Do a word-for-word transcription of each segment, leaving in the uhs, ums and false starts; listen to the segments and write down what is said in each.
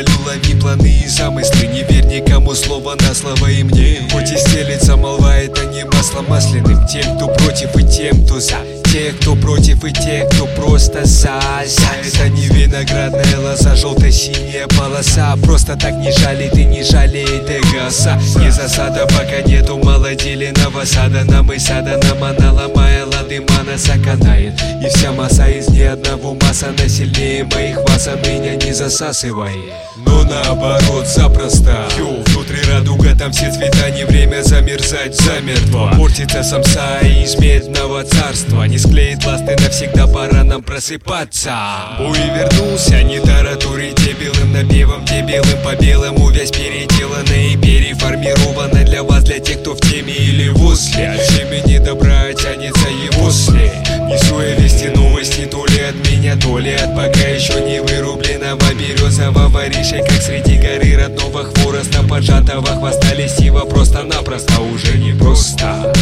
молю, лови планы и замыслы. Не верь никому слова на слово и мне. Хоть и стелится молва, это не масло масляным. Тем, кто против, и тем, кто за. Те, кто против, и те, кто просто за, за. Это не виноградная лоза, желто-синяя полоса. Просто так не жалит и не жалеет эго-оса. Не засада, пока нету малоделенного сада. Нам и сада, нам она ломая лады, мана соканает. И вся масса из ни одного масса, она сильнее моих вас, а меня не засасывает. Но наоборот, запросто. Йо, внутри радуга, там все цвета, не время замерзать замертво. Портится самса из медного царства. Не склеит ласты навсегда, пора нам просыпаться. Бой вернулся, не таратурите белым напевом, где белым по белому вязь переделана и переформирована для вас, для тех, кто в теме или возле. От семени добра тянется его след. Несу я вести новости, то ли от меня, то ли от пока еще не вырубленного березового риши, как среди горы родного хвороста, поджатого хвоста листьего. Просто-напросто уже не просто.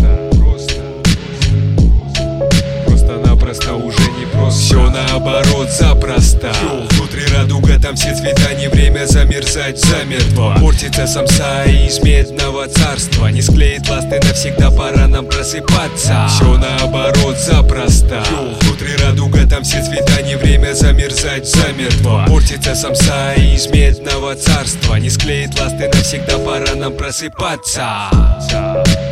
Просто уже не просто. Все наоборот, запросто. Йо, внутри радуга, там все цвета, не время замерзать замертво. Портится самса из медного царства. Не склеит ласты навсегда, пора нам просыпаться. Все наоборот, запросто. Йо, внутри радуга, там все цвета, не время замерзать замертво. Портится самса из медного царства. Не склеит ласты навсегда, пора нам просыпаться.